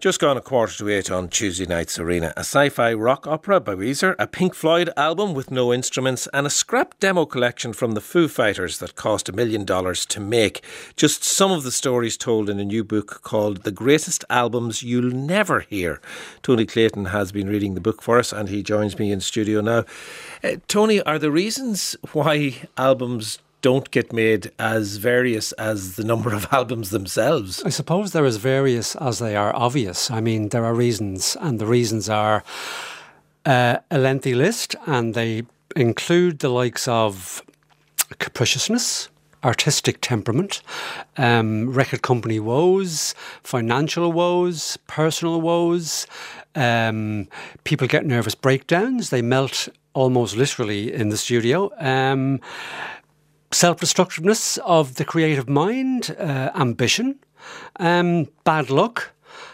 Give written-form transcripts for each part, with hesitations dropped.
Just gone 7:45 on Tuesday night's Arena. A sci-fi rock opera by Weezer, a Pink Floyd album with no instruments, and a scrap demo collection from the Foo Fighters that cost $1 million to make. Just some of the stories told in a new book called The Greatest Albums You'll Never Hear. Tony Clayton has been reading the book for us and he joins me in studio now. Tony, are the reasons why albums don't get made as various as the number of albums themselves? I suppose they're as various as they are obvious. I mean, there are reasons, and the reasons are a lengthy list, and they include the likes of capriciousness, artistic temperament, record company woes, financial woes, personal woes. People get nervous breakdowns. They melt almost literally in the studio. Self-destructiveness of the creative mind, ambition, bad luck,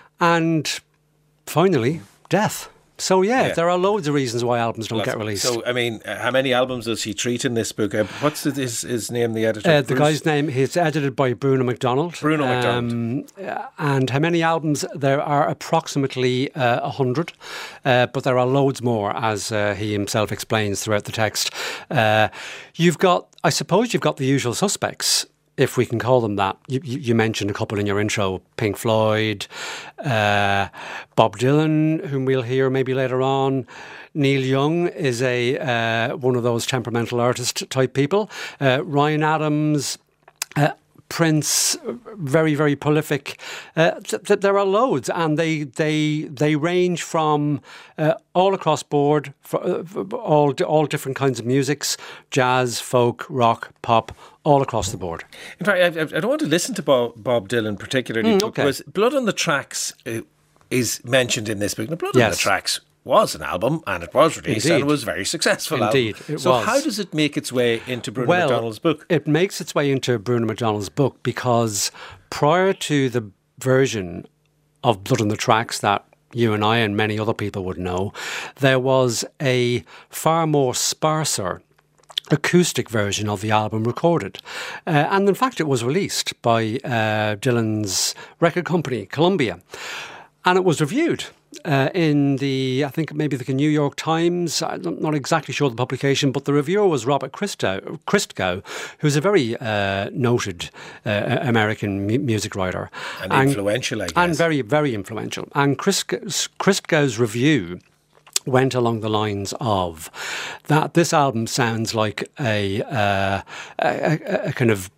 and finally, death. So, yeah, there are loads of reasons why albums don't get released. So, I mean, how many albums does he treat in this book? What's his name, the editor? The guy's name, he's edited by Bruno MacDonald. Bruno MacDonald. And how many albums? There are approximately 100, but there are loads more, as he himself explains throughout the text. You've got the usual suspects, if we can call them that. You mentioned a couple in your intro: Pink Floyd, Bob Dylan, whom we'll hear maybe later on. Neil Young is one of those temperamental artist type people. Ryan Adams, Prince, very, very prolific. There are loads, and they range from all across board, for all different kinds of musics: jazz, folk, rock, pop, all across the board. In fact, I don't want to listen to Bob Dylan particularly, because Blood on the Tracks is mentioned in this book. Now, Blood on the Tracks was an album, and it was released, and it was very successful. Indeed, album. It so was. How does it make its way into Bruno MacDonald's book? It makes its way into Bruno MacDonald's book because prior to the version of Blood on the Tracks that you and I and many other people would know, there was a far more sparser acoustic version of the album recorded. And in fact, it was released by Dylan's record company, Columbia. And it was reviewed in I think maybe the New York Times. I'm not exactly sure the publication, but the reviewer was Robert Christgau, who's a very noted American music writer. And influential, I guess. And very, very influential. And Christgau's review went along the lines of that this album sounds like a kind of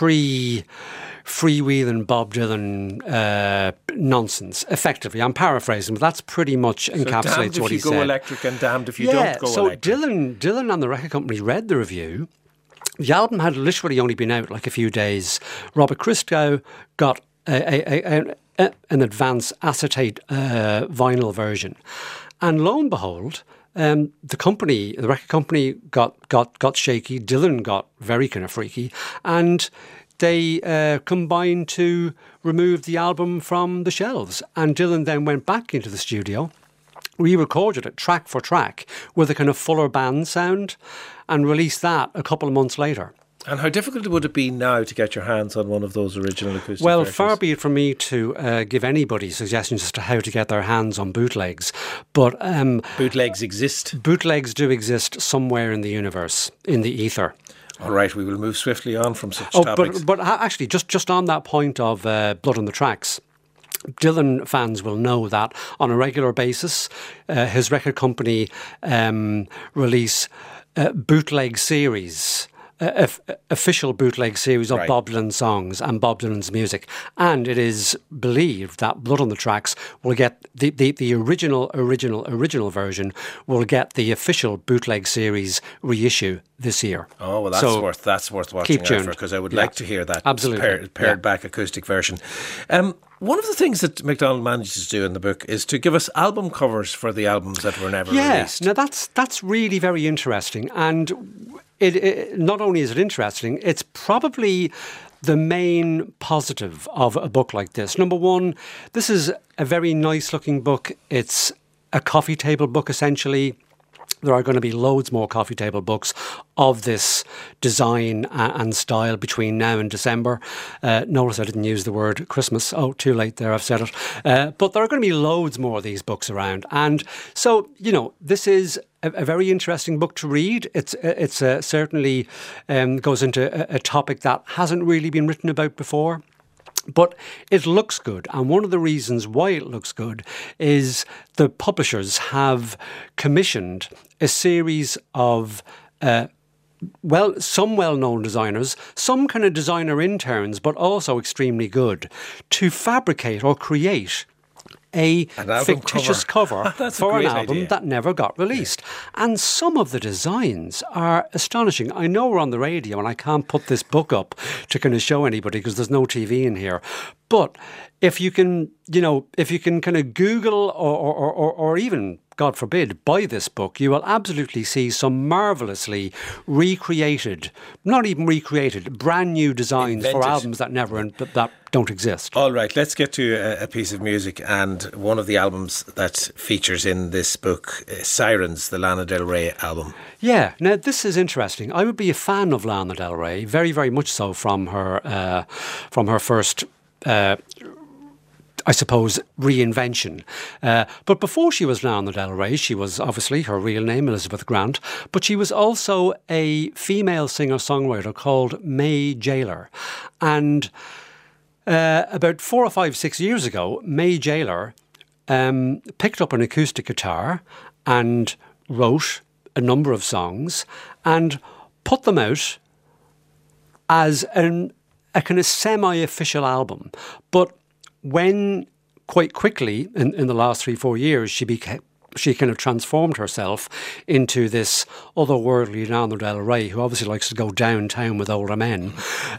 freewheeling Bob Dylan nonsense, effectively. I'm paraphrasing, but that's pretty much encapsulates what he said. Damned if you go electric and damned if you don't go electric. So Dylan and the record company read the review. The album had literally only been out like a few days. Robert Christgau got an advance acetate vinyl version. And lo and behold, the record company got shaky. Dylan got very kind of freaky, and they combined to remove the album from the shelves. And Dylan then went back into the studio, re-recorded it track for track with a kind of fuller band sound, and released that a couple of months later. And how difficult would it be now to get your hands on one of those original acoustic Well, versions? far be it from me to give anybody suggestions as to how to get their hands on bootlegs. But bootlegs exist. Bootlegs do exist somewhere in the universe, in the ether. All right, we will move swiftly on from such topics. But actually, just on that point of Blood on the Tracks, Dylan fans will know that on a regular basis, his record company release bootleg series, official bootleg series of Bob Dylan songs and Bob Dylan's music. And it is believed that Blood on the Tracks will get the original version will get the official bootleg series reissue this year. Oh, well, that's worth watching out for, because I would like to hear that pared back acoustic version. One of the things that MacDonald manages to do in the book is to give us album covers for the albums that were never released. Now that's really very interesting, and it not only is it interesting, it's probably the main positive of a book like this. Number one, this is a very nice looking book. It's a coffee table book essentially. There are going to be loads more coffee table books of this design and style between now and December. Notice I didn't use the word Christmas. Oh, too late there, I've said it. But there are going to be loads more of these books around. And so, this is a very interesting book to read. It's certainly goes into a topic that hasn't really been written about before. But it looks good, and one of the reasons why it looks good is the publishers have commissioned a series of some well-known designers, some kind of designer interns, but also extremely good, to fabricate or create a fictitious cover for an album that never got released. Yeah. And some of the designs are astonishing. I know we're on the radio and I can't put this book up to kind of show anybody because there's no TV in here. But if you can, kind of Google or even, God forbid, buy this book, you will absolutely see some marvellously not even recreated, brand new designs for albums that don't exist. All right, let's get to a piece of music, and one of the albums that features in this book, Sirens, the Lana Del Rey album. Yeah, now this is interesting. I would be a fan of Lana Del Rey, very, very much so from her first I suppose, reinvention. But before she was Lana Del Rey, she was obviously her real name, Elizabeth Grant, but she was also a female singer-songwriter called May Jailer. And about 4 or 5, 6 years ago, May Jailer picked up an acoustic guitar and wrote a number of songs and put them out as a kind of semi-official album. But when quite quickly in the last 3-4 years she kind of transformed herself into this otherworldly Lana Del Rey, who obviously likes to go downtown with older men,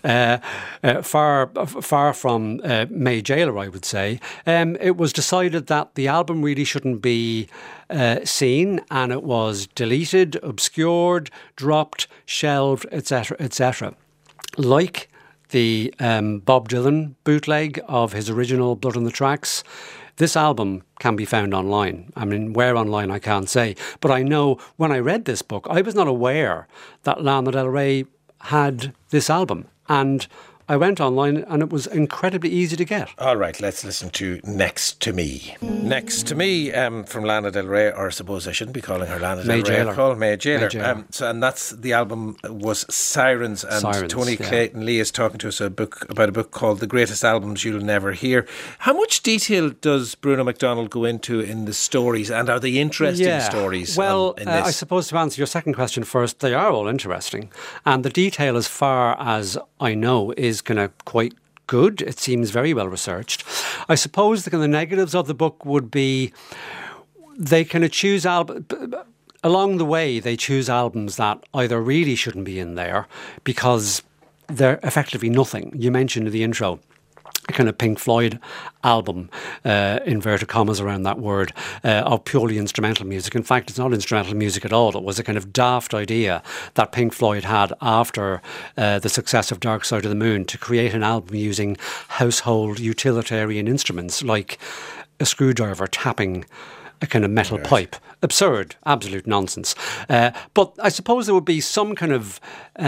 far from May Jailer, I would say. It was decided that the album really shouldn't be seen, and it was deleted, obscured, dropped, shelved, etc., etc. Like the Bob Dylan bootleg of his original Blood on the Tracks, this album can be found online. I mean, where online I can't say. But I know when I read this book, I was not aware that Lana Del Rey had this album. And I went online and it was incredibly easy to get. All right, let's listen to Next to Me. Next to Me from Lana Del Rey, or I suppose I shouldn't be calling her Lana Del Rey. I'll call her May Jailer. And that's the album was Sirens, and Tony Clayton Lee is talking to us about a book called The Greatest Albums You'll Never Hear. How much detail does Bruno MacDonald go into in the stories, and are they interesting stories? Well, in this? I suppose to answer your second question first, they are all interesting. And the detail, as far as I know, is kind of quite good. It seems very well researched. I suppose the kind of negatives of the book would be they kind of choose along the way they choose albums that either really shouldn't be in there because they're effectively nothing. You mentioned in the intro a kind of Pink Floyd album, inverted commas around that word, of purely instrumental music. In fact, it's not instrumental music at all. It was a kind of daft idea that Pink Floyd had after the success of Dark Side of the Moon to create an album using household utilitarian instruments like a screwdriver tapping a kind of metal pipe. Absurd, absolute nonsense. But I suppose there would be some kind of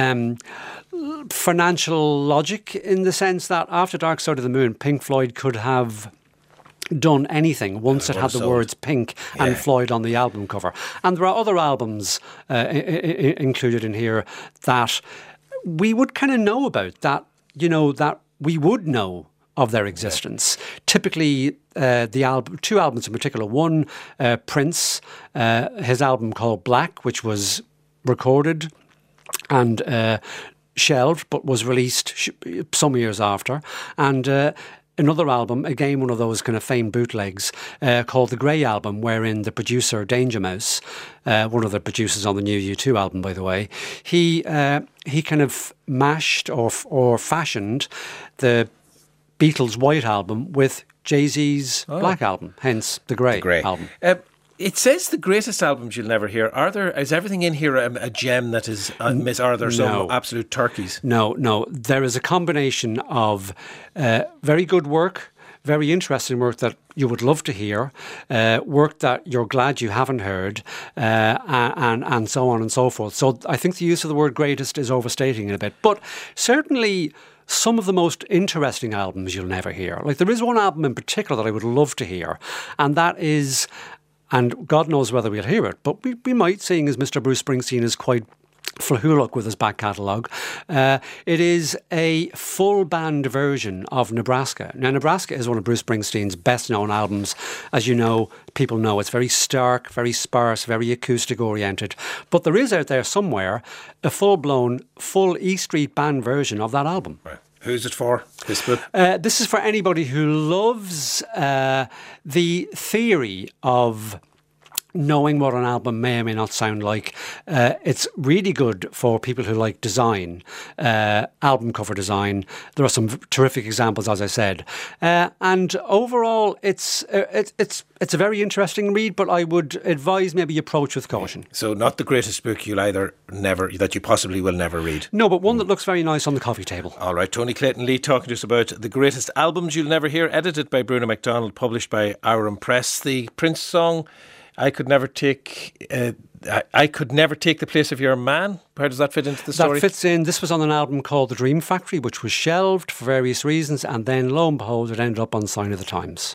financial logic in the sense that after Dark Side of the Moon, Pink Floyd could have done anything once it had the words Pink and Floyd on the album cover. And there are other albums included in here that we would kind of know about, that we would know of their existence. Typically, two albums in particular. One, Prince, his album called Black, which was recorded and shelved, but was released some years after. And another album, again one of those kind of famed bootlegs, called The Grey Album, wherein the producer Danger Mouse, one of the producers on the new U2 album, by the way, he kind of mashed or fashioned the Beatles' White Album with Jay-Z's Black Album, hence the Grey Album. It says the greatest albums you'll never hear. Is everything in here a gem that is are there some absolute turkeys? No. There is a combination of very good work, very interesting work that you would love to hear, work that you're glad you haven't heard, and so on and so forth. So I think the use of the word greatest is overstating it a bit. But certainly some of the most interesting albums you'll never hear. Like, there is one album in particular that I would love to hear, and that is, and God knows whether we'll hear it, but we might, seeing as Mr. Bruce Springsteen is quite Flahuluk with his back catalogue. It is a full band version of Nebraska. Now, Nebraska is one of Bruce Springsteen's best known albums. As you know, people know it's very stark, very sparse, very acoustic oriented. But there is out there somewhere a full-blown, full E Street Band version of that album. Right. Who's it for, this book? This is for anybody who loves the theory of knowing what an album may or may not sound like. It's really good for people who like design, album cover design. There are some terrific examples, as I said. And overall, it's a very interesting read, but I would advise maybe approach with caution. So not the greatest book that you possibly will never read. No, but one that looks very nice on the coffee table. All right, Tony Clayton-Lee talking to us about the greatest albums you'll never hear, edited by Bruno MacDonald, published by Aurum Press. The Prince song, I could never take the place of your man. How does that fit into the story? That fits in. This was on an album called The Dream Factory, which was shelved for various reasons, and then lo and behold, it ended up on Sign of the Times.